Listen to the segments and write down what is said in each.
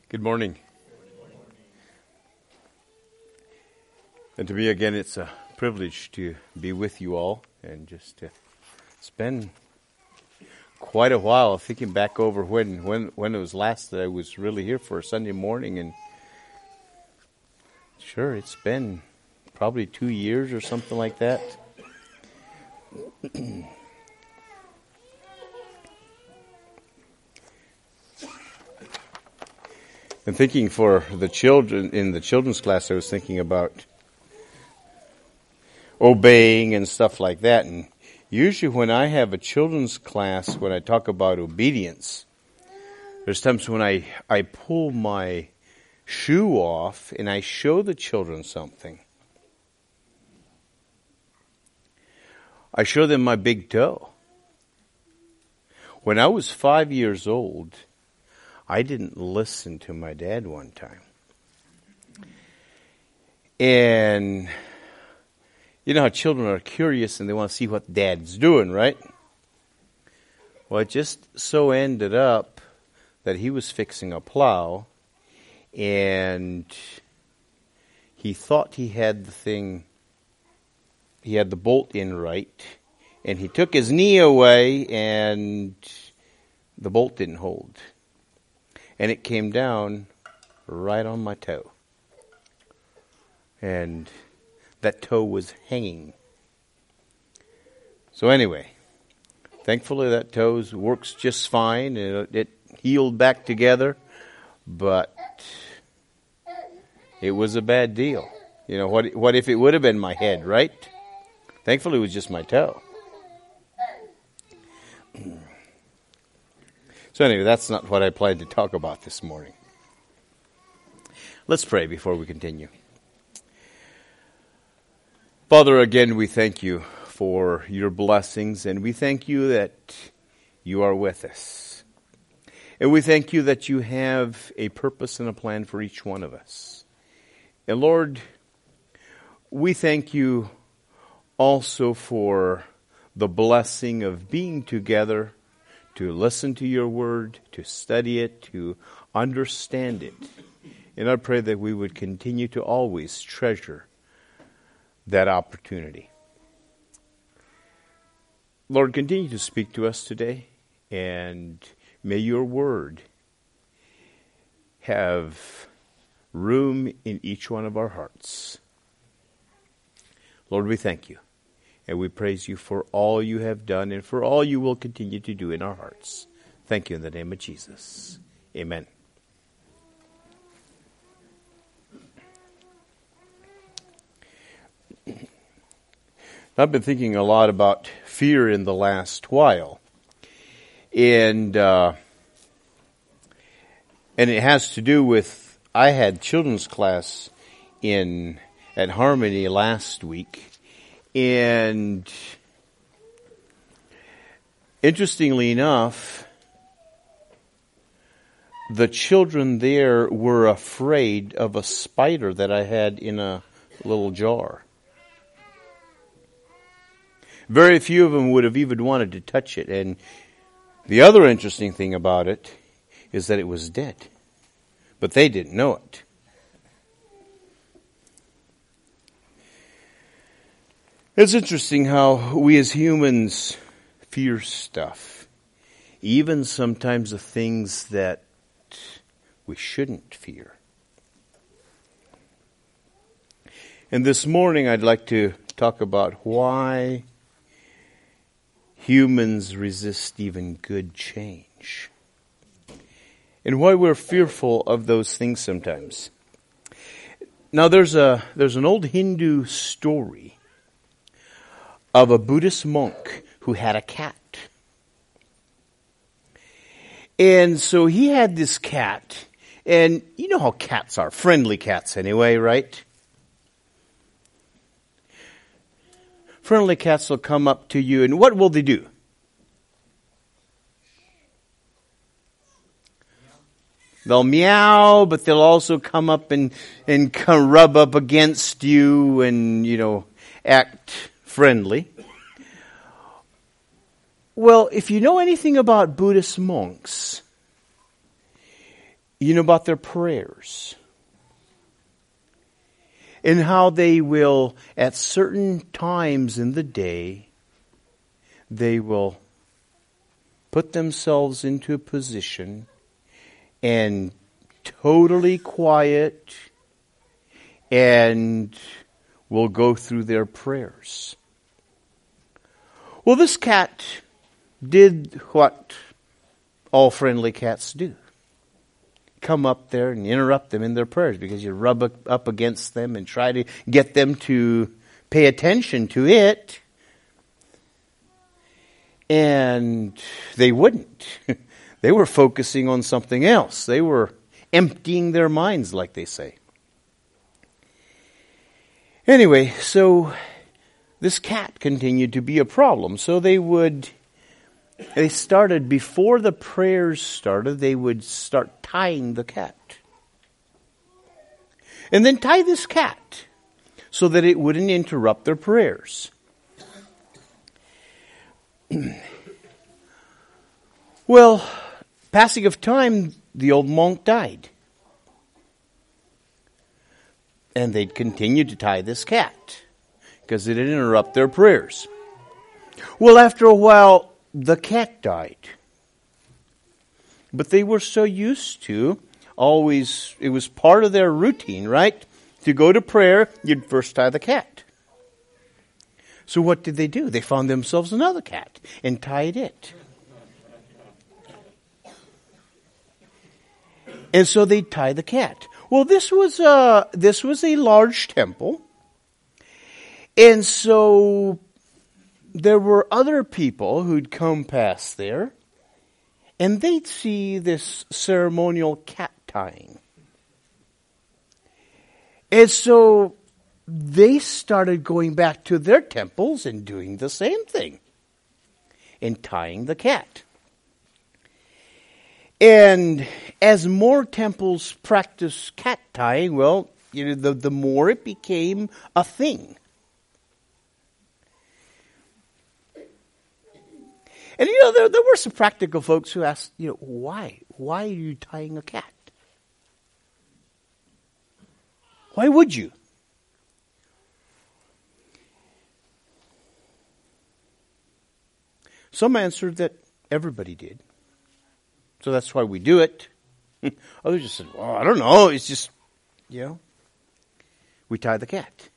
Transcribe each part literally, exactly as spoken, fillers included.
Good morning. And to me again, it's a privilege to be with you all and just to spend quite a while thinking back over when, when, when it was last that I was really here for a Sunday morning. And sure, it's been probably two years or something like that. And thinking for the children, in the children's class, I was thinking about obeying and stuff like that. And usually when I have a children's class, when I talk about obedience, there's times when I, I pull my shoe off and I show the children something. I show them my big toe. When I was five years old, I didn't listen to my dad one time. And you know how children are curious and they want to see what dad's doing, right? Well, it just so ended up that he was fixing a plow and he thought he had the thing, he had the bolt in right, and he took his knee away and the bolt didn't hold. And it came down right on my toe. And that toe was hanging. So anyway, thankfully that toe works just fine. And it healed back together. But it was a bad deal. You know, what, what if it would have been my head, right? Thankfully it was just my toe. So anyway, that's not what I planned to talk about this morning. Let's pray before we continue. Father, again, we thank you for your blessings, and we thank you that you are with us. And we thank you that you have a purpose and a plan for each one of us. And Lord, we thank you also for the blessing of being together, to listen to your word, to study it, to understand it. And I pray that we would continue to always treasure that opportunity. Lord, continue to speak to us today, and may your word have room in each one of our hearts. Lord, we thank you. And we praise you for all you have done and for all you will continue to do in our hearts. Thank you in the name of Jesus. Amen. I've been thinking a lot about fear in the last while. And, uh, and it has to do with, I had children's class in at Harmony last week. And interestingly enough, the children there were afraid of a spider that I had in a little jar. Very few of them would have even wanted to touch it. And the other interesting thing about it is that it was dead. But they didn't know it. It's interesting how we as humans fear stuff, even sometimes the things that we shouldn't fear. And this morning I'd like to talk about why humans resist even good change, and why we're fearful of those things sometimes. Now there's a there's an old Hindu story of a Buddhist monk who had a cat. And so he had this cat, and you know how cats are, friendly cats anyway, right? Friendly cats will come up to you, and what will they do? They'll meow, but they'll also come up and, and come rub up against you and, you know, act friendly. Well, if you know anything about Buddhist monks, you know, about their prayers. And how they will, at certain times in the day, they will put themselves into a position and totally quiet and will go through their prayers. Well, this cat did what all friendly cats do. Come up there and interrupt them in their prayers, because you rub up against them and try to get them to pay attention to it. And they wouldn't. They were focusing on something else. They were emptying their minds, like they say. Anyway, so this cat continued to be a problem. So they would, they started, before the prayers started, they would start tying the cat. And then tie this cat so that it wouldn't interrupt their prayers. Well, passing of time, the old monk died. And they'd continue to tie this cat because it didn't interrupt their prayers. Well, after a while, the cat died. But they were so used to, always, it was part of their routine, right? To go to prayer, you'd first tie the cat. So what did they do? They found themselves another cat and tied it. And so they'd tie the cat. Well, this was a, this was a large temple. And so there were other people who'd come past there, and they'd see this ceremonial cat tying. And so they started going back to their temples and doing the same thing, and tying the cat. And as more temples practiced cat tying, well, you know, the, the more it became a thing. And, you know, there, there were some practical folks who asked, you know, why? Why are you tying a cat? Why would you? Some answered that everybody did. So that's why we do it. Others just said, well, I don't know. It's just, you know, we tie the cat.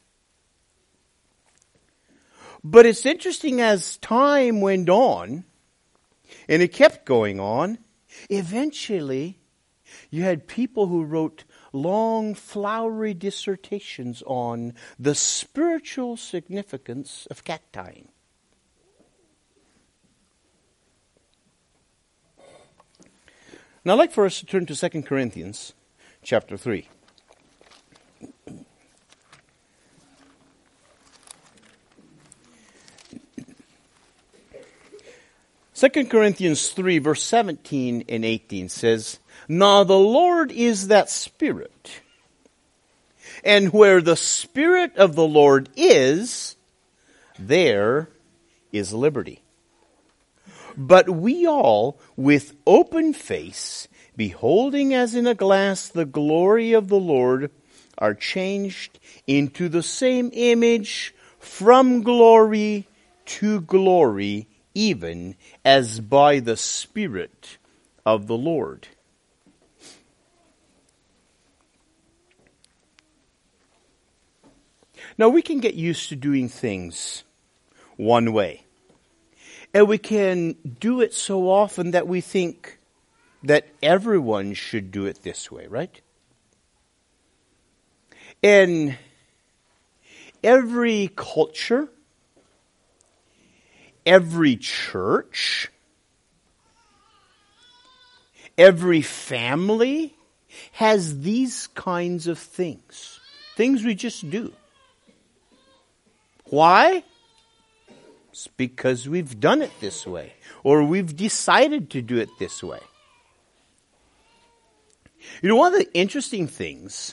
But it's interesting, as time went on, and it kept going on, eventually you had people who wrote long, flowery dissertations on the spiritual significance of cat tying. Now I'd like for us to turn to Second Corinthians chapter three. Second Corinthians three, verse seventeen and eighteen says, "Now the Lord is that Spirit, and where the Spirit of the Lord is, there is liberty. But we all, with open face, beholding as in a glass the glory of the Lord, are changed into the same image from glory to glory, even as by the Spirit of the Lord." Now we can get used to doing things one way. And we can do it so often that we think that everyone should do it this way, right? In every culture, every church, every family has these kinds of things. Things we just do. Why? It's because we've done it this way, or we've decided to do it this way. You know, one of the interesting things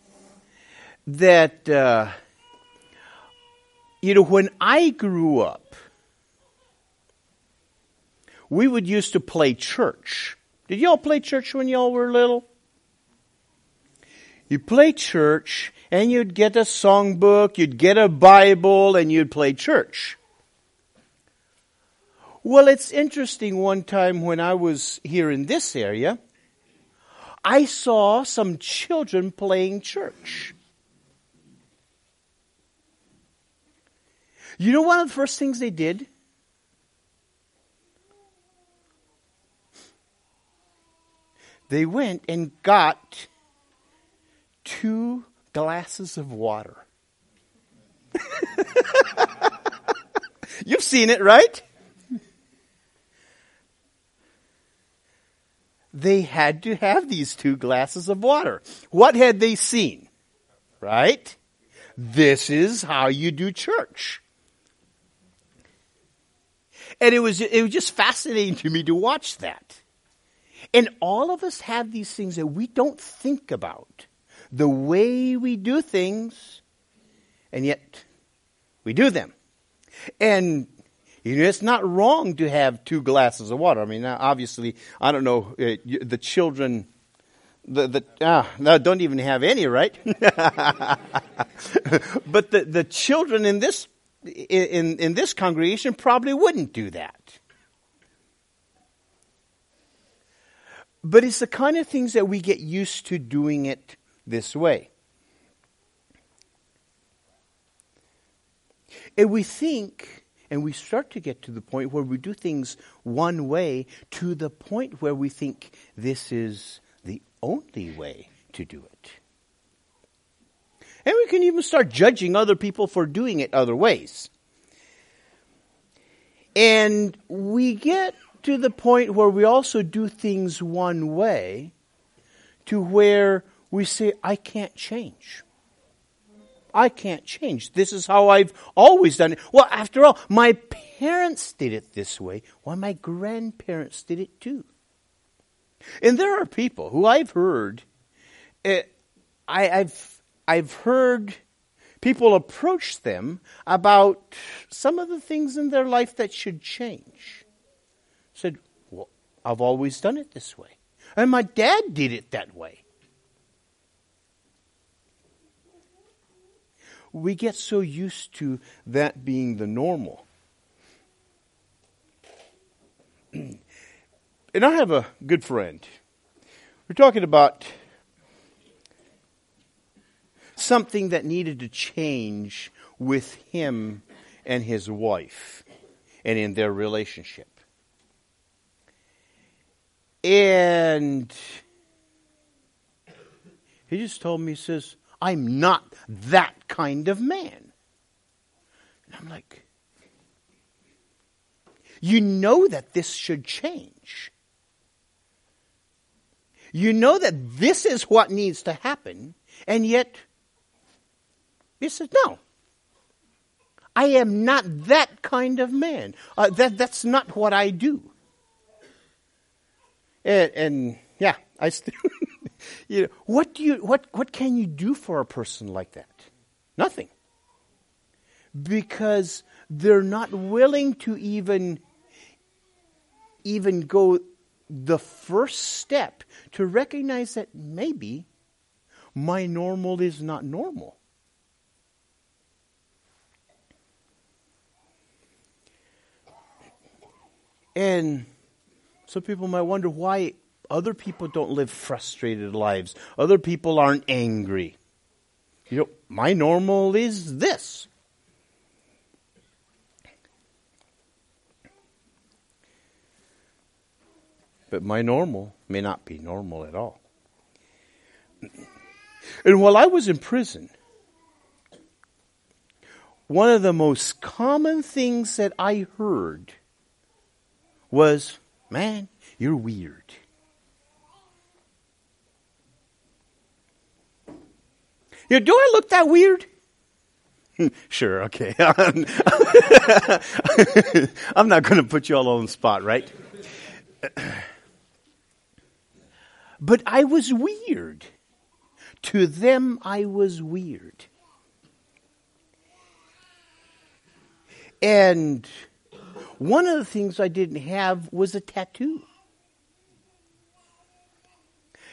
that, uh, you know, when I grew up, we would used to play church Did y'all play church when y'all were little? You play church, and you'd get a songbook, you'd get a Bible, and you'd play church. Well, it's interesting, one time when I was here in this area, I saw some children playing church. You know one of the first things they did? They went and got two glasses of water. You've seen it, right? They had to have these two glasses of water. What had they seen? Right? This is how you do church. And it was, it was just fascinating to me to watch that. And all of us have these things that we don't think about. The way we do things, and yet we do them. And you know, it's not wrong to have two glasses of water. I mean, obviously, I don't know, uh, the children, the, the ah, no, don't even have any, right? But the, the children in this in in this congregation probably wouldn't do that. But it's the kind of things that we get used to doing it this way. And we think, and we start to get to the point where we do things one way, to the point where we think this is the only way to do it. And we can even start judging other people for doing it other ways. And we get to the point where we also do things one way, to where we say, I can't change. I can't change. This is how I've always done it. Well, after all, my parents did it this way. Well, my grandparents did it too. And there are people who I've heard, uh, I, I've I've heard people approach them about some of the things in their life that should change. Said, well, I've always done it this way. And my dad did it that way. We get so used to that being the normal. And I have a good friend. We're talking about something that needed to change with him and his wife and in their relationship. And he just told me, he says, I'm not that kind of man. And I'm like, you know that this should change. You know that this is what needs to happen, and yet he says, no. I am not that kind of man. Uh, that that's not what I do. And, and yeah, I still, you know, what do you what what can you do for a person like that? Nothing. Because they're not willing to even even go the first step to recognize that maybe my normal is not normal. And some people might wonder why other people don't live frustrated lives. Other people aren't angry. You know, my normal is this. But my normal may not be normal at all. And while I was in prison, one of the most common things that I heard was, man, you're weird. You know, do I look that weird? Sure, okay. I'm not going to put you all on the spot, right? But I was weird. To them, I was weird. And one of the things I didn't have was a tattoo.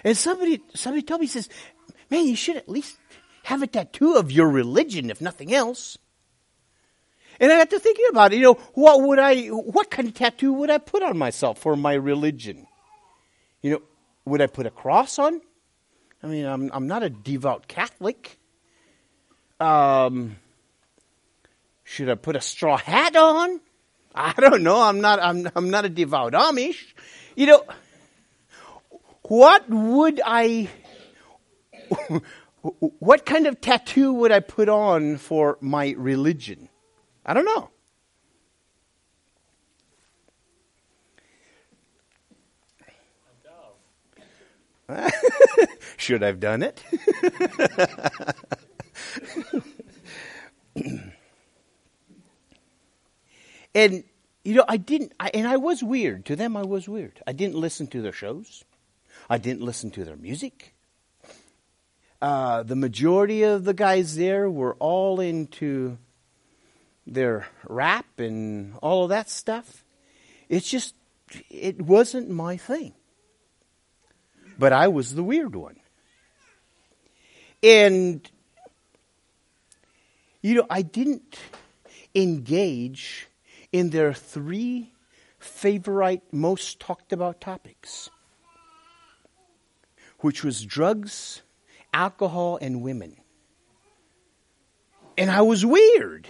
And somebody, somebody told me, says, man, you should at least have a tattoo of your religion, if nothing else. And I got to thinking about it, you know, what would I, what kind of tattoo would I put on myself for my religion? You know, would I put a cross on? I mean, I'm I'm not a devout Catholic. Um, should I put a straw hat on? I don't know. I'm not. I'm. I'm not a devout Amish. You know, what would I? What kind of tattoo would I put on for my religion? I don't know. Should I've done it? And, you know, I didn't, I, and I was weird. To them, I was weird. I didn't listen to their shows. I didn't listen to their music. Uh, the majority of the guys there were all into their rap and all of that stuff. It's just, it wasn't my thing. But I was the weird one. And, you know, I didn't engage in their three favorite, most talked about topics, which was drugs, alcohol, and women. And I was weird.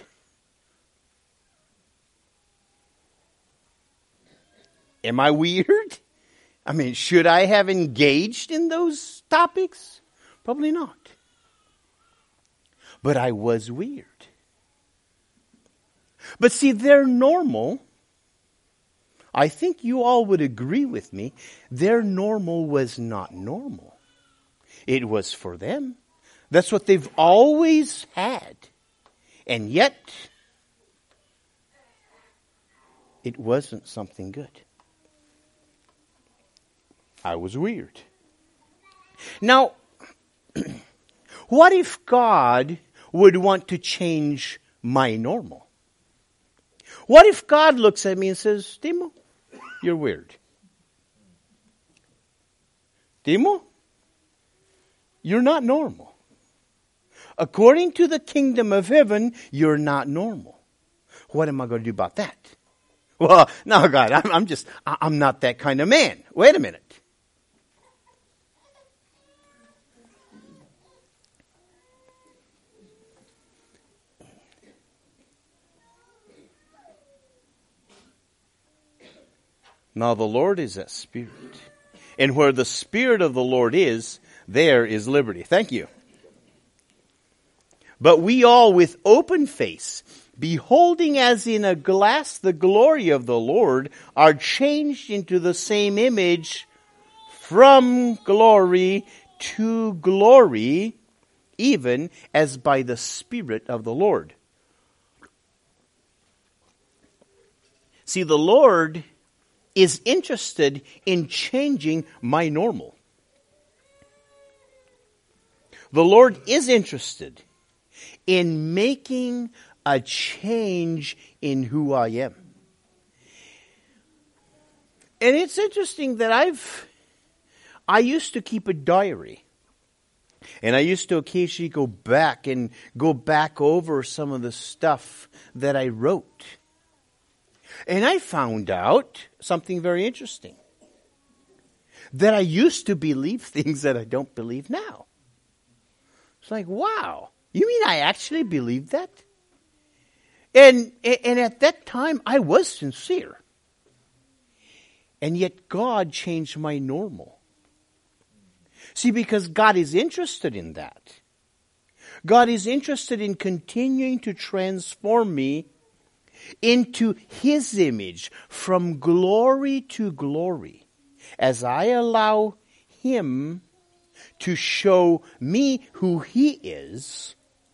Am I weird? I mean, should I have engaged in those topics? Probably not. But I was weird. But see, their normal, I think you all would agree with me, their normal was not normal. It was for them. That's what they've always had. And yet, it wasn't something good. I was weird. Now, what if God would want to change my normal? What if God looks at me and says, Timo, you're weird. Timo, you're not normal. According to the kingdom of heaven, you're not normal. What am I going to do about that? Well, no, God, I'm, I'm just, I'm not that kind of man. Wait a minute. Now the Lord is a spirit. And where the Spirit of the Lord is, there is liberty. Thank you. But we all with open face, beholding as in a glass the glory of the Lord, are changed into the same image from glory to glory, even as by the Spirit of the Lord. See, the Lord is interested in changing my normal. The Lord is interested in making a change in who I am. And it's interesting that I've, I used to keep a diary. And I used to occasionally go back and go back over some of the stuff that I wrote. And I found out something very interesting. That I used to believe things that I don't believe now. It's like, wow, you mean I actually believed that? And, and at that time, I was sincere. And yet God changed my normal. See, because God is interested in that. God is interested in continuing to transform me into His image from glory to glory as I allow Him to show me who He is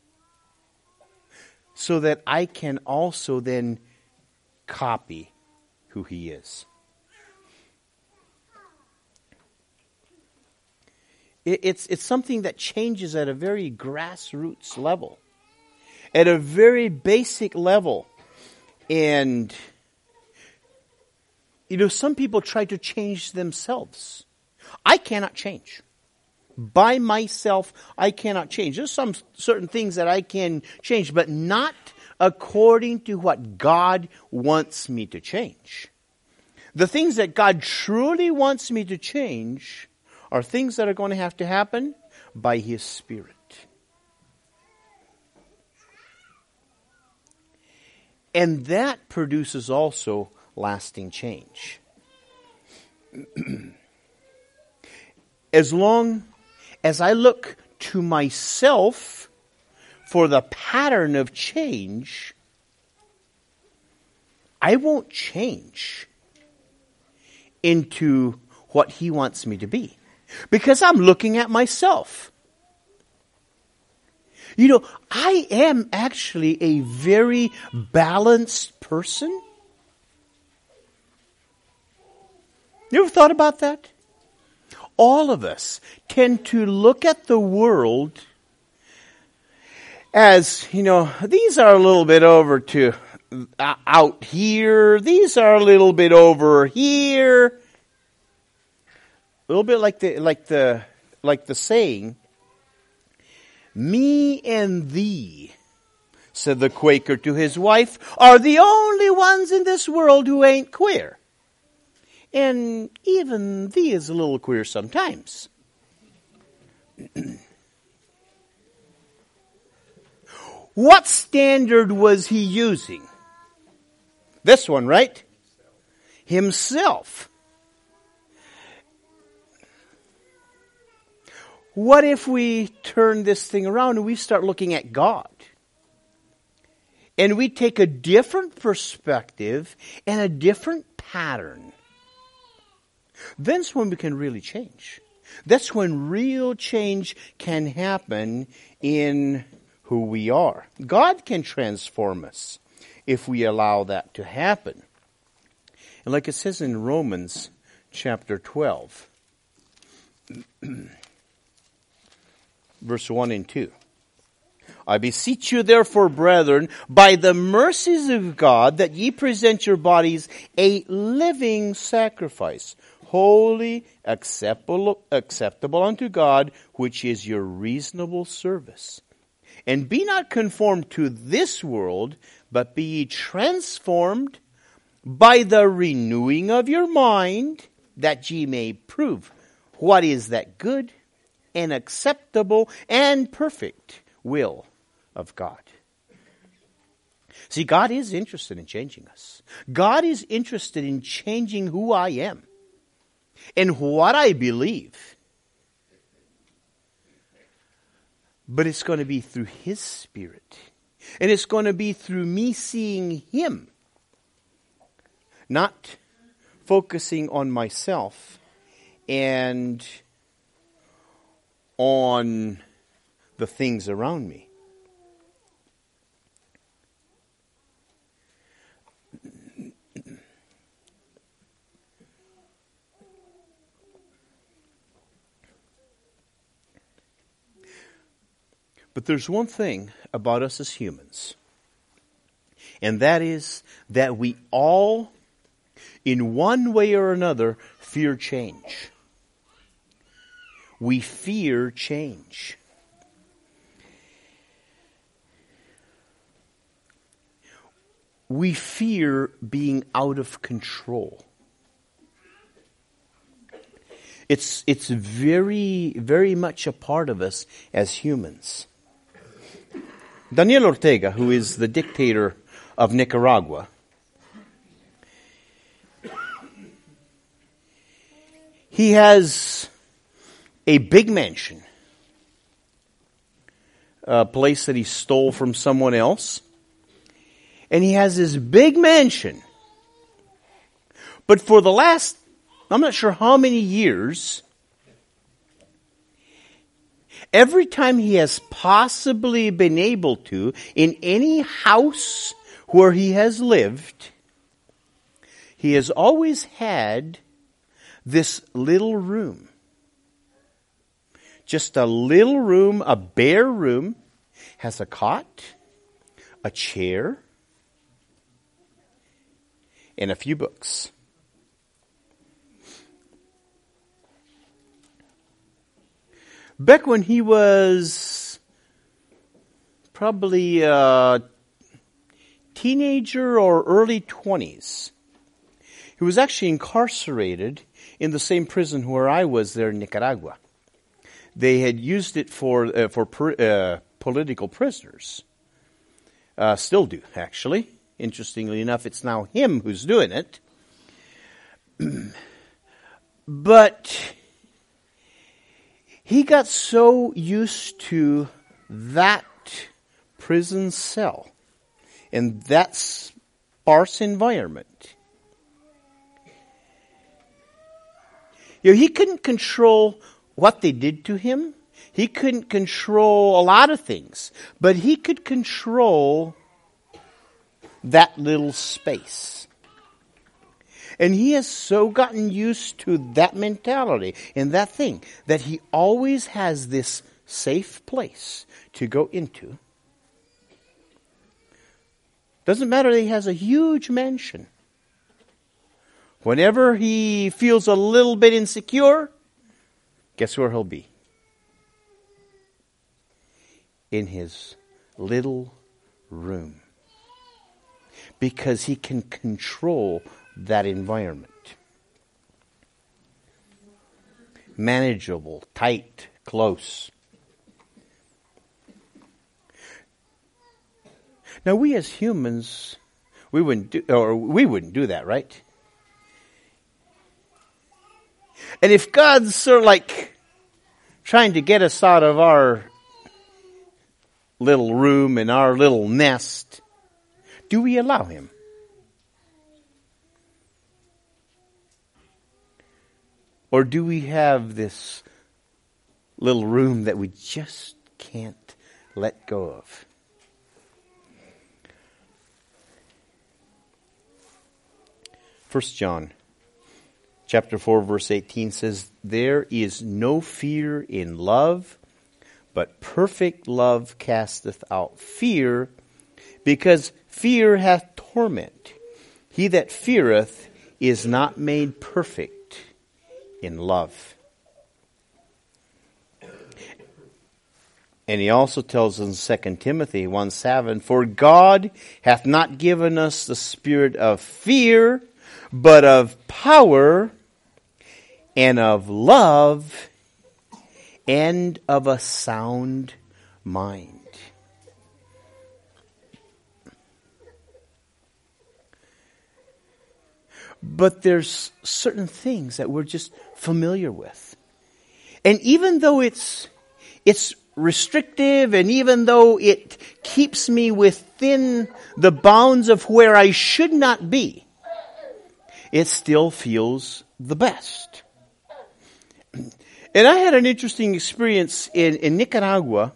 so that I can also then copy who He is. It's, it's something that changes at a very grassroots level, at a very basic level. And, you know, some people try to change themselves. I cannot change. By myself, I cannot change. There's some certain things that I can change, but not according to what God wants me to change. The things that God truly wants me to change are things that are going to have to happen by His Spirit. And that produces also lasting change. As long as I look to myself for the pattern of change, I won't change into what He wants me to be. Because I'm looking at myself. You know, I am actually a very balanced person. You ever thought about that? All of us tend to look at the world as, you know, these are a little bit over to uh, out here. These are a little bit over here. A little bit like the like the like the saying, "Me and thee," said the Quaker to his wife, "are the only ones in this world who ain't queer. And even thee is a little queer sometimes." What standard was he using? This one, right? Himself. What if we turn this thing around and we start looking at God? And we take a different perspective and a different pattern. That's when we can really change. That's when real change can happen in who we are. God can transform us if we allow that to happen. And like it says in Romans chapter twelve, verse one and two. "I beseech you therefore, brethren, by the mercies of God, that ye present your bodies a living sacrifice, holy, acceptable, acceptable unto God, which is your reasonable service. And be not conformed to this world, but be ye transformed by the renewing of your mind, that ye may prove what is that good and acceptable and perfect will of God." See, God is interested in changing us. God is interested in changing who I am and what I believe. But it's going to be through His Spirit. And it's going to be through me seeing Him. Not focusing on myself and on the things around me. But there's one thing about us as humans, and that is that we all, in one way or another, fear change. We fear change. We fear being out of control. It's, it's very, very much a part of us as humans. Daniel Ortega, who is the dictator of Nicaragua, he has a big mansion, a place that he stole from someone else, and he has this big mansion. But for the last, I'm not sure how many years, every time he has possibly been able to, in any house where he has lived, he has always had this little room. Just a little room, a bare room, has a cot, a chair, and a few books. back when he was probably a teenager or early twenties, he was actually incarcerated in the same prison where I was there in Nicaragua. They had used it for uh, for per, uh, political prisoners. Uh, still do, actually. Interestingly enough, it's now him who's doing it. But he got so used to that prison cell and that sparse environment. You know, he couldn't control what they did to him. He couldn't control a lot of things, but he could control that little space. And he has so gotten used to that mentality and that thing that he always has this safe place to go into. Doesn't matter that he has a huge mansion. Whenever he feels a little bit insecure, guess where he'll be? In his little room. Because he can control that environment. Manageable, tight, close. Now we as humans, we wouldn't do, or we wouldn't do that, right? And if God's sort of like trying to get us out of our little room and our little nest, do we allow him? Or do we have this little room that we just can't let go of? First John chapter four verse eighteen says, "There is no fear in love, but perfect love casteth out fear, because fear hath torment. He that feareth is not made perfect in love." And he also tells us in Second Timothy one seven, "For God hath not given us the spirit of fear, but of power and of love and of a sound mind." But there's certain things that we're just familiar with. And even though it's it's restrictive, and even though it keeps me within the bounds of where I should not be, it still feels the best. And I had an interesting experience in, in Nicaragua.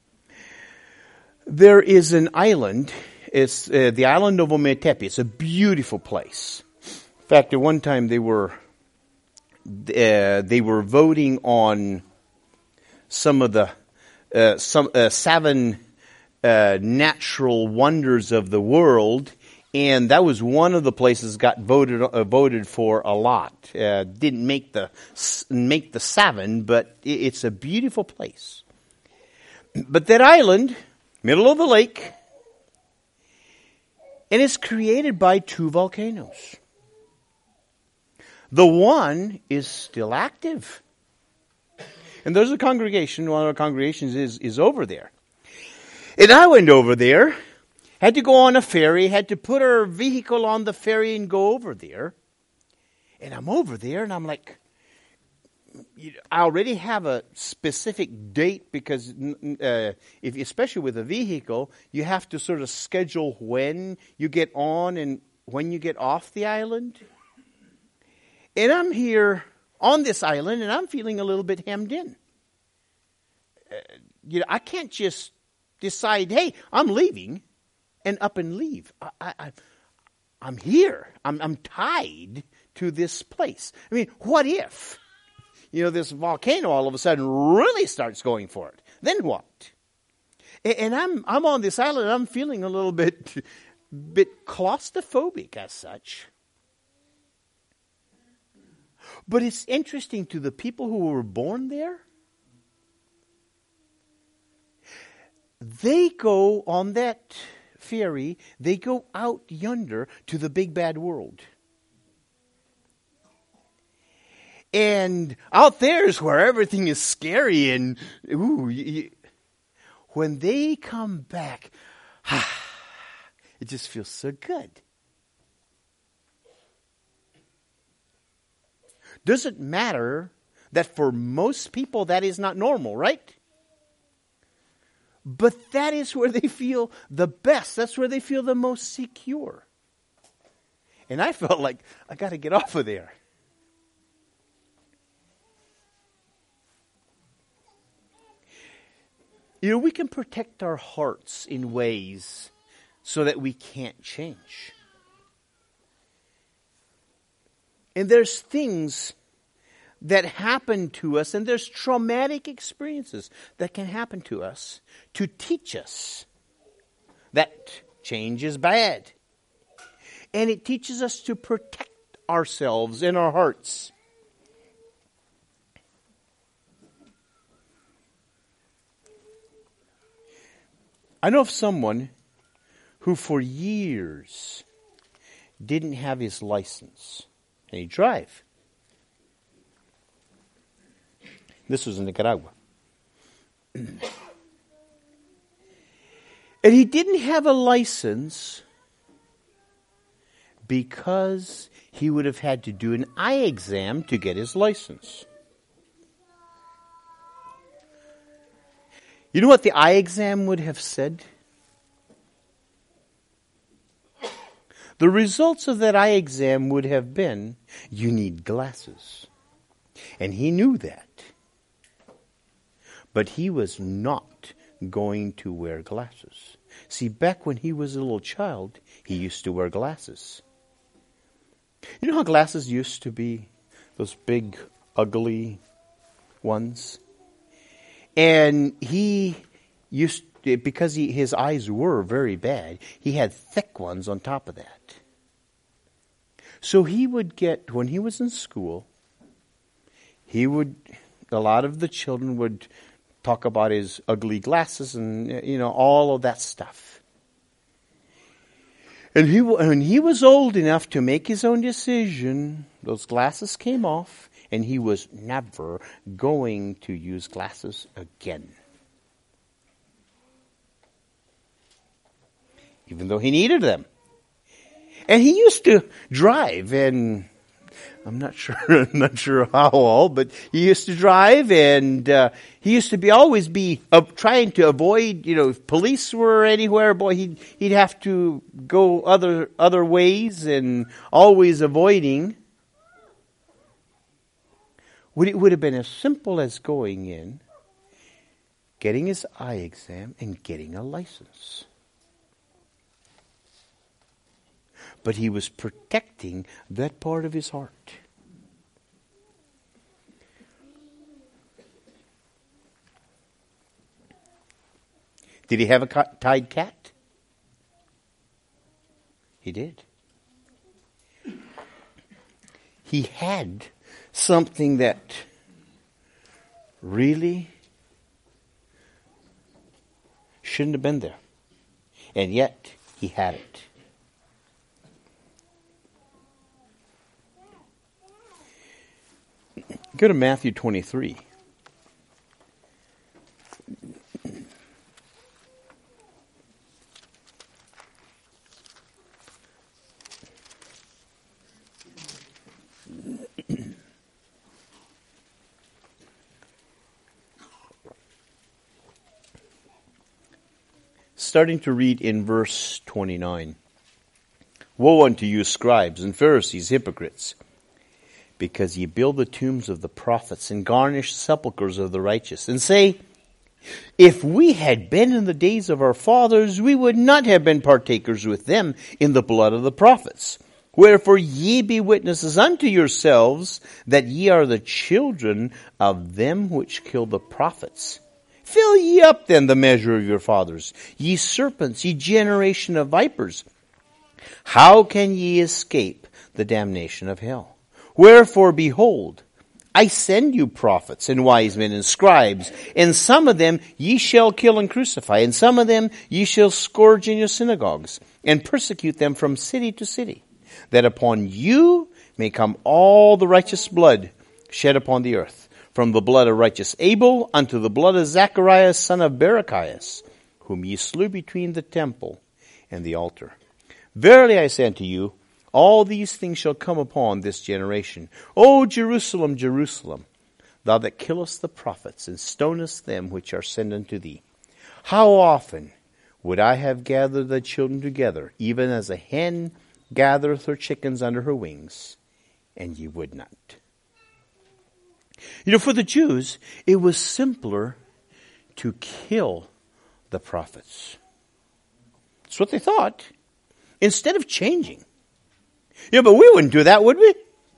There is an island. It's uh, the island of Ometepe. It's a beautiful place. In fact, at one time they were uh, they were voting on some of the uh, some uh, seven uh, natural wonders of the world, and that was one of the places got voted uh, voted for a lot. Uh, didn't make the make the seven, but it's a beautiful place. But that island, middle of the lake, and it's created by two volcanoes. The one is still active. And there's a congregation, one of our congregations is, is over there. And I went over there, had to go on a ferry, had to put our vehicle on the ferry and go over there. And I'm over there and I'm like, I already have a specific date because, uh, if, especially with a vehicle, you have to sort of schedule when you get on and when you get off the island. And I'm here on this island, and I'm feeling a little bit hemmed in. Uh, you know, I can't just decide, hey, I'm leaving, and up and leave. I, I, I'm here. I'm, I'm tied to this place. I mean, what if, you know, this volcano all of a sudden really starts going for it? Then what? And, and I'm I'm on this island, and I'm feeling a little bit, bit claustrophobic as such. But it's interesting to the people who were born there. they go on that ferry, they go out yonder to the big bad world. And out there is where everything is scary and ooh, you, when they come back, it just feels so good. Doesn't matter that for most people that is not normal, right? But that is where they feel the best. That's where they feel the most secure. And I felt like I got to get off of there. You know, we can protect our hearts in ways so that we can't change. And there's things that happen to us, and there's traumatic experiences that can happen to us to teach us that change is bad. And it teaches us to protect ourselves and our hearts. I know of someone who for years didn't have his license, and he'd drive. This was in Nicaragua. And he didn't have a license because he would have had to do an eye exam to get his license. You know what the eye exam would have said? The results of that eye exam would have been, you need glasses. And he knew that. But he was not going to wear glasses. See, back when he was a little child, he used to wear glasses. You know how glasses used to be? Those big, ugly ones? And he used to, because he, his eyes were very bad, he had thick ones on top of that. So he would get, when he was in school, he would, a lot of the children would talk about his ugly glasses and, you know, all of that stuff. And he, when he was old enough to make his own decision, those glasses came off, and he was never going to use glasses again. Even though he needed them. And he used to drive, and I'm not sure, I'm not sure how old, but he used to drive, and uh, he used to be always be uh, trying to avoid, you know, if police were anywhere, boy, he'd he'd have to go other other ways, and always avoiding. Would it would have been as simple as going in, getting his eye exam, and getting a license. But he was protecting that part of his heart. Did he have a tied cat? He did. He had something that really shouldn't have been there. And yet, he had it. Go to Matthew twenty-three. Starting to read in verse twenty-nine. Woe unto you, scribes and Pharisees, hypocrites! Because ye build the tombs of the prophets, and garnish sepulchres of the righteous, and say, if we had been in the days of our fathers, we would not have been partakers with them in the blood of the prophets. Wherefore ye be witnesses unto yourselves, that ye are the children of them which killed the prophets. Fill ye up then the measure of your fathers, ye serpents, ye generation of vipers. How can ye escape the damnation of hell? Wherefore, behold, I send you prophets and wise men and scribes, and some of them ye shall kill and crucify, and some of them ye shall scourge in your synagogues, and persecute them from city to city, that upon you may come all the righteous blood shed upon the earth, from the blood of righteous Abel unto the blood of Zacharias son of Barachias, whom ye slew between the temple and the altar. Verily I say unto you, all these things shall come upon this generation. O Jerusalem, Jerusalem, thou that killest the prophets, and stonest them which are sent unto thee. How often would I have gathered the children together, even as a hen gathereth her chickens under her wings, and ye would not. You know, for the Jews, it was simpler to kill the prophets. That's what they thought. Instead of changing. Yeah, but we wouldn't do that, would we?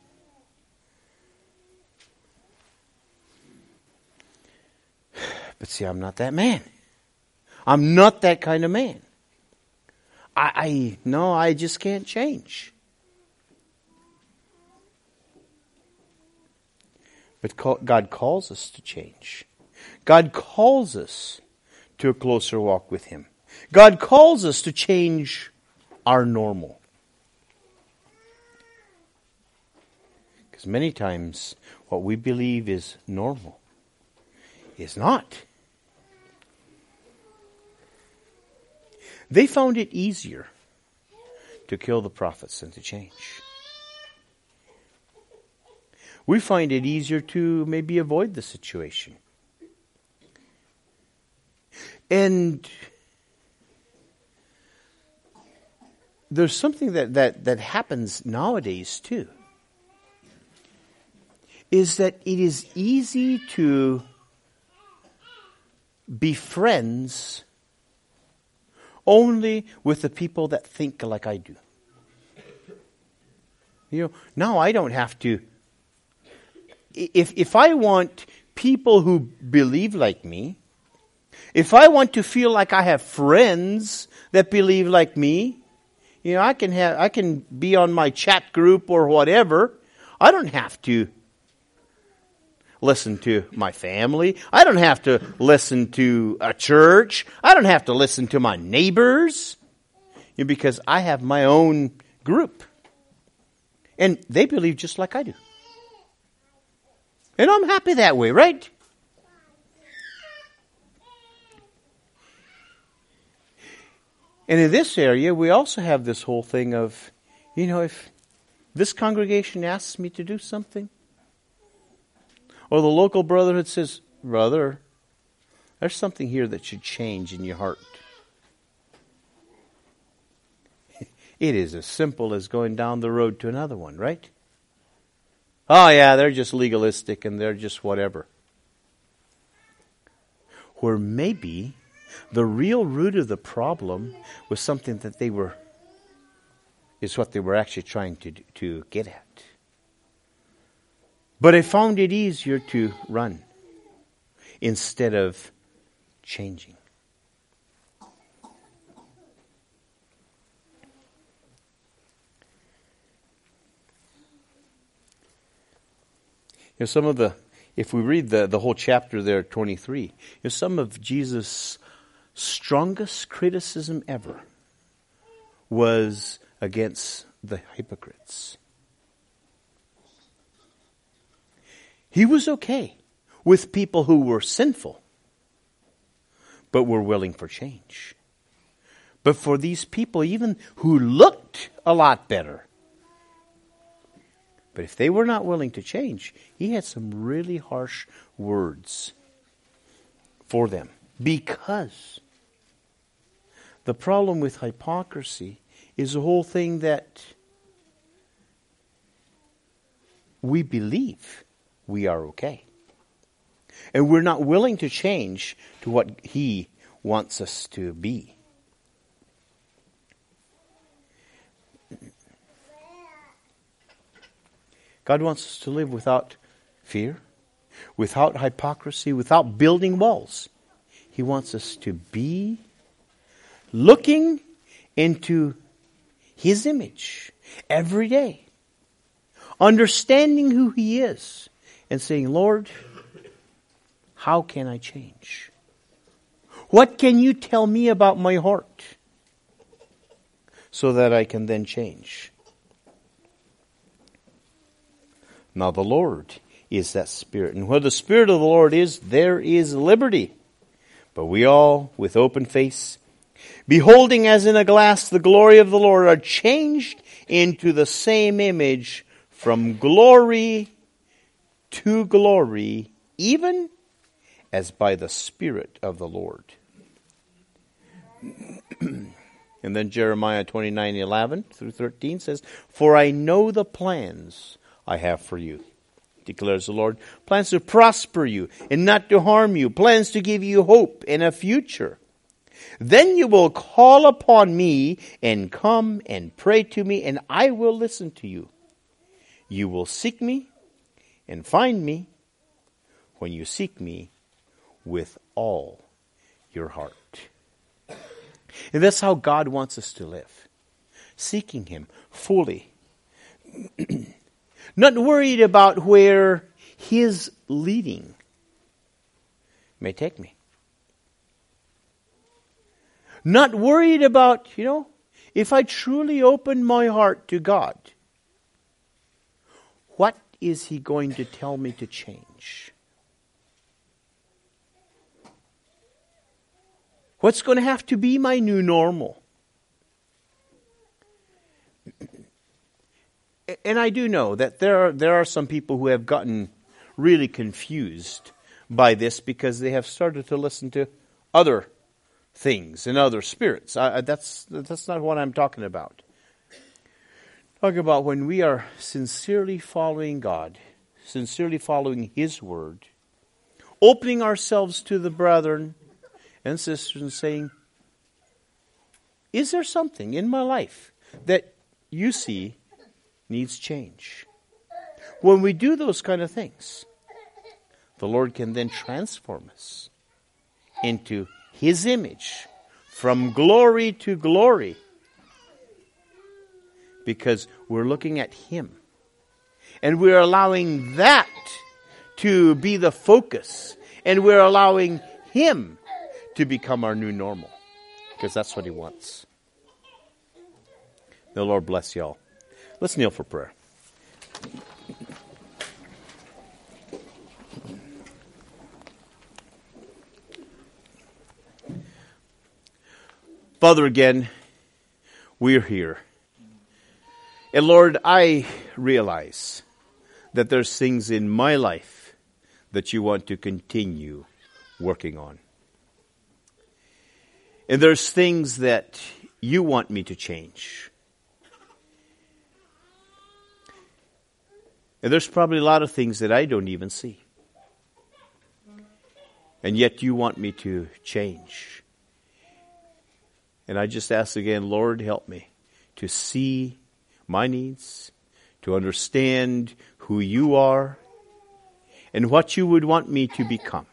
But see, I'm not that man. I'm not that kind of man. I, I no, I just can't change. But call, God calls us to change. God calls us to a closer walk with Him. God calls us to change our normal. Because many times what we believe is normal is not. They found it easier to kill the prophets than to change. We find it easier to maybe avoid the situation. And there's something that, that, that happens nowadays too. Is that it is easy to be friends only with the people that think like I do. You know, now I don't have to. If if I want people who believe like me, if I want to feel like I have friends that believe like me, you know, I can have I can be on my chat group or whatever. I don't have to listen to my family. I don't have to listen to a church. I don't have to listen to my neighbors, you know, because I have my own group. And they believe just like I do. And I'm happy that way, right? And in this area, we also have this whole thing of, you know, if this congregation asks me to do something, or the local brotherhood says, brother, there's something here that should change in your heart. It is as simple as going down the road to another one, right? Oh yeah, they're just legalistic and they're just whatever. Where maybe the real root of the problem was something that they were, is what they were actually trying to to get at. But I found it easier to run instead of changing. You know, some of the, if we read the, the whole chapter there, twenty-three, you know, some of Jesus' strongest criticism ever was against the hypocrites. He was okay with people who were sinful, but were willing for change. But for these people, even who looked a lot better, but if they were not willing to change, he had some really harsh words for them. Because the problem with hypocrisy is the whole thing that we believe we are okay. And we're not willing to change to what he wants us to be. God wants us to live without fear, without hypocrisy, without building walls. He wants us to be looking into His image every day, understanding who He is, and saying, Lord, how can I change? What can you tell me about my heart so that I can then change? Now the Lord is that Spirit. And where the Spirit of the Lord is, there is liberty. But we all, with open face, beholding as in a glass the glory of the Lord, are changed into the same image from glory to glory, even as by the Spirit of the Lord. And then Jeremiah twenty-nine eleven through thirteen says, For I know the plans I have for you, declares the Lord, plans to prosper you and not to harm you, plans to give you hope and a future. Then you will call upon me and come and pray to me, and I will listen to you. You will seek me and find me when you seek me with all your heart. And that's how God wants us to live. Seeking Him fully. Not worried about where His leading may take me. Not worried about, you know, if I truly open my heart to God, what is He going to tell me to change? What's going to have to be my new normal? And I do know that there are there are some people who have gotten really confused by this because they have started to listen to other things and other spirits. I, that's that's not what I'm talking about. Talking about when we are sincerely following God, sincerely following His Word, opening ourselves to the brethren and sisters and saying, is there something in my life that you see needs change? When we do those kind of things, the Lord can then transform us into His image from glory to glory, because we're looking at Him and we're allowing that to be the focus, and we're allowing Him to become our new normal, because that's what He wants. The Lord bless you all. Let's kneel for prayer. Father, again, we're here. And Lord, I realize that there's things in my life that you want to continue working on. And there's things that you want me to change. And there's probably a lot of things that I don't even see. And yet you want me to change. And I just ask again, Lord, help me to see my needs, to understand who you are, and what you would want me to become.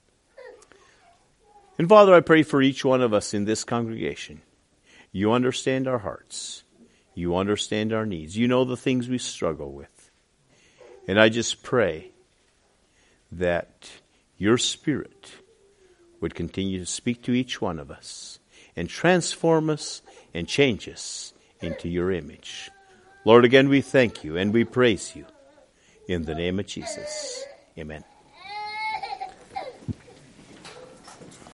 And Father, I pray for each one of us in this congregation. You understand our hearts. You understand our needs. You know the things we struggle with. And I just pray that your Spirit would continue to speak to each one of us and transform us and change us into your image. Lord, again, we thank you and we praise you. In the name of Jesus, amen.